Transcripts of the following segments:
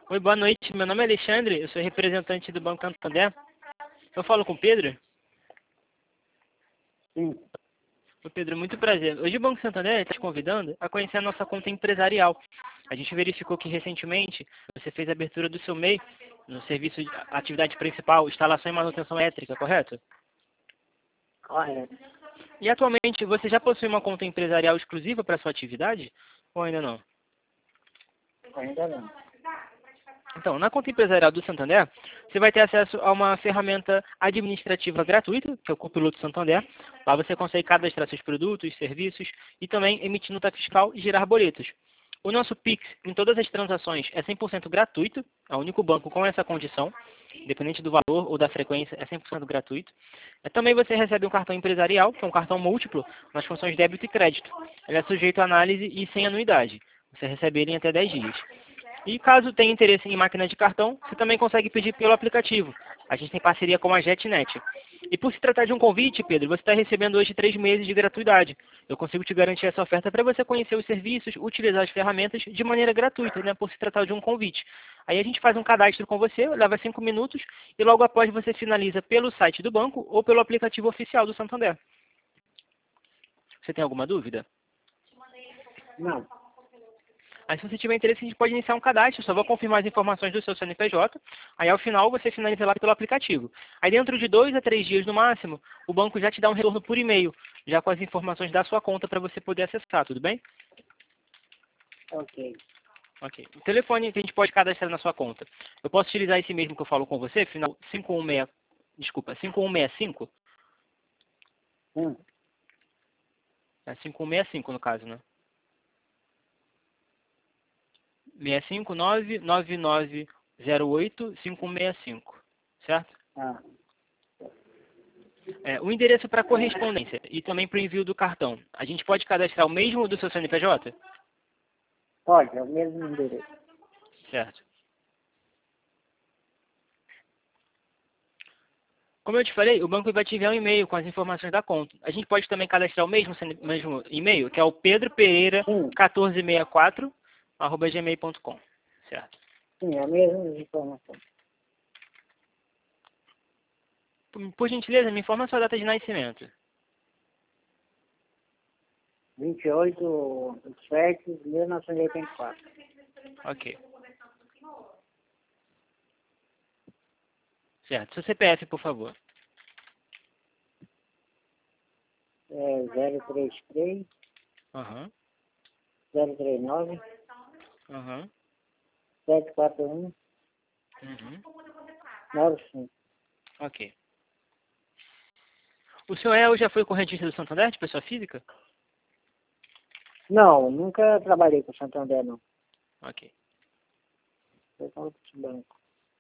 Oi, boa noite. Meu nome é Alexandre, eu sou representante do Banco Santander. Eu falo com o Pedro? Sim. Oi, Pedro, muito prazer. Hoje o Banco Santander está te convidando a conhecer a nossa conta empresarial. A gente verificou que recentemente você fez a abertura do seu MEI no serviço de atividade principal, instalação e manutenção elétrica, correto? Correto. E atualmente você já possui uma conta empresarial exclusiva para sua atividade ou ainda não? Ainda não. Então, na conta empresarial do Santander, você vai ter acesso a uma ferramenta administrativa gratuita, que é o Copiloto Santander. Lá você consegue cadastrar seus produtos, serviços e também emitir nota fiscal e gerar boletos. O nosso Pix, em todas as transações, é 100% gratuito. É o único banco com essa condição. Independente do valor ou da frequência, é 100% gratuito. Também você recebe um cartão empresarial, que é um cartão múltiplo, nas funções débito e crédito. Ele é sujeito à análise e sem anuidade. Você recebe ele em até 10 dias. E caso tenha interesse em máquina de cartão, você também consegue pedir pelo aplicativo. A gente tem parceria com a JetNet. E por se tratar de um convite, Pedro, você está recebendo hoje 3 meses de gratuidade. Eu consigo te garantir essa oferta para você conhecer os serviços, utilizar as ferramentas de maneira gratuita, né, por se tratar de um convite. Aí a gente faz um cadastro com você, leva 5 minutos e logo após você finaliza pelo site do banco ou pelo aplicativo oficial do Santander. Você tem alguma dúvida? Não. Aí se você tiver interesse, a gente pode iniciar um cadastro, só vou confirmar as informações do seu CNPJ, aí ao final você finaliza lá pelo aplicativo. Aí dentro de 2 a 3 dias no máximo, o banco já te dá um retorno por e-mail, já com as informações da sua conta para você poder acessar, tudo bem? Ok. Ok. O telefone que a gente pode cadastrar na sua conta. Eu posso utilizar esse mesmo que eu falo com você, final 516, desculpa, 5165? É 5165 no caso, né? 659-9908-5165, certo? Ah, O endereço para correspondência e também para o envio do cartão. A gente pode cadastrar o mesmo do seu CNPJ? pode, é o mesmo endereço. Certo. Como eu te falei, o banco vai te enviar um e-mail com as informações da conta. A gente pode também cadastrar o mesmo e-mail, que é o Sim, pedropereira1464@gmail.com, certo? sim, é a mesma informação. Por gentileza, me informa a sua data de nascimento. 28/7/1984. Ok. Certo. Seu CPF, por favor. É 033 Aham. 039 Aham. 741 Uhum. 95. Ok. O senhor é ou já foi correntista do Santander, de pessoa física? Não, nunca trabalhei com Santander, não. Ok. Foi com outros bancos.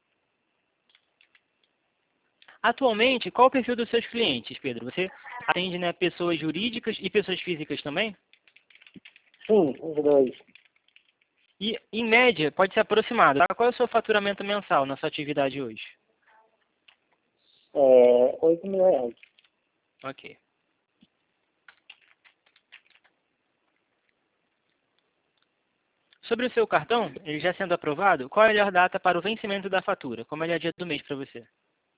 Atualmente, qual o perfil dos seus clientes, Pedro? Você atende, né, pessoas jurídicas e pessoas físicas também? Sim, os dois. E, em média, pode ser aproximado, tá? Qual é o seu faturamento mensal na sua atividade hoje? É 8 mil reais. Ok. Sobre o seu cartão, ele já sendo aprovado, qual é a melhor data para o vencimento da fatura? Qual é o melhor dia do mês para você?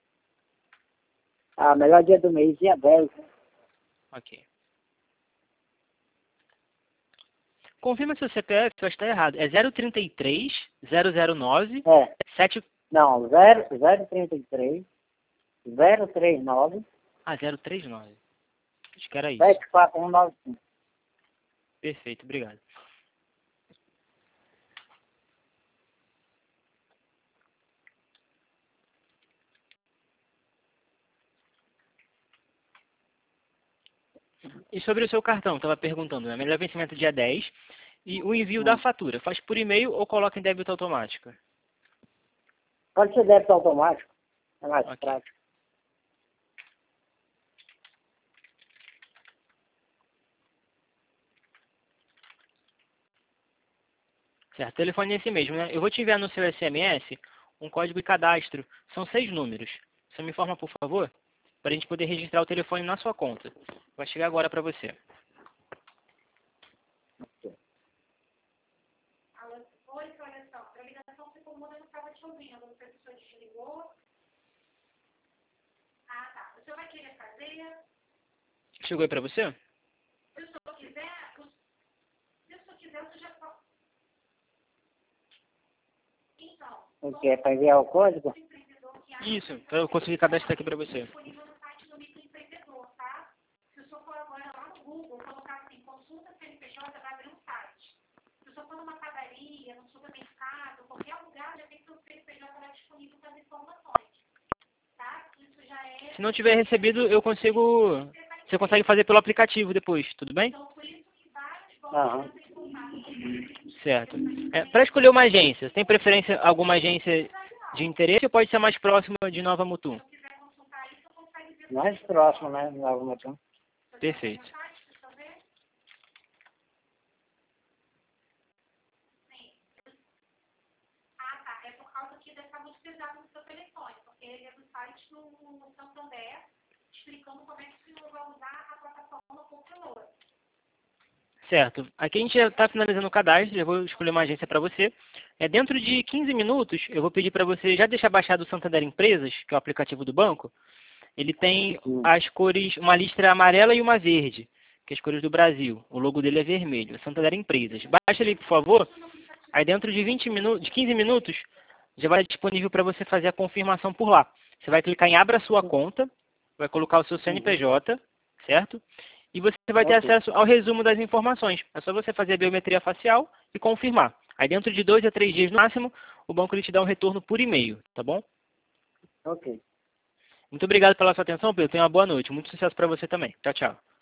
Ah, melhor dia do mês, dia 10. Ok. Confirma seu CPF, eu acho que está errado. É 033 009 É, 7... não, 033 039 Ah, 039. Acho que era isso. 74195. Perfeito, obrigado. E sobre o seu cartão, estava perguntando, né? Melhor vencimento dia 10 e o envio da fatura. Faz por e-mail ou coloca em débito automático? Pode ser débito automático, é mais Ok. prático. Certo, o telefone é esse mesmo, né? Eu vou te enviar no seu SMS um código de cadastro. São 6 números. Você me informa, por favor, para a gente poder registrar o telefone na sua conta. Vai chegar agora para você. te ouvindo. O professor desligou. Ah, tá. O senhor vai querer fazer? Chegou aí para você? Se o senhor quiser, você já pode. Então, O que é para enviar o código? Isso, para eu conseguir cadastrar aqui para você. disponível no site do microempreendedor, tá? Se o senhor for agora lá no Google, colocar assim, consulta CNPJ, vai abrir um site. Se o senhor for numa padaria, num supermercado, qualquer lugar, já tem que o CNPJ lá disponível para as informações, tá? Isso já é... Se não tiver recebido, eu consigo... Você consegue fazer pelo aplicativo depois, tudo bem? Então, por isso que vários Aham. bancos entram em contato. Certo. Para escolher uma agência, você tem preferência alguma agência de interesse ou pode ser mais próxima de Nova Mutum? Se quiser consultar isso, consegue ver Mais próximo, né? Nova Mutum. Perfeito. no site, deixa eu ver. Sim. Ah, tá. É por causa que deve estar muito pesado no seu telefone, porque ele é do site do Santander, explicando como é que o senhor vai usar a plataforma Popular. Certo. Aqui a gente já está finalizando o cadastro, eu vou escolher uma agência para você. Dentro de 15 minutos, eu vou pedir para você já deixar baixado o Santander Empresas, que é o aplicativo do banco. Ele tem as cores, uma listra amarela e uma verde, que é as cores do Brasil. O logo dele é vermelho, Santander Empresas. Baixa ele, por favor. Aí dentro de 20 minutos, de 15 minutos, já vai estar disponível para você fazer a confirmação por lá. Você vai clicar em Abra sua conta, vai colocar o seu CNPJ, certo? E você vai ter acesso ao resumo das informações. É só você fazer a biometria facial e confirmar. Aí dentro de 2 a 3 dias no máximo, o banco ele te dá um retorno por e-mail, tá bom? Ok. Muito obrigado pela sua atenção, Pedro. Tenha uma boa noite. Muito sucesso para você também. Tchau, tchau.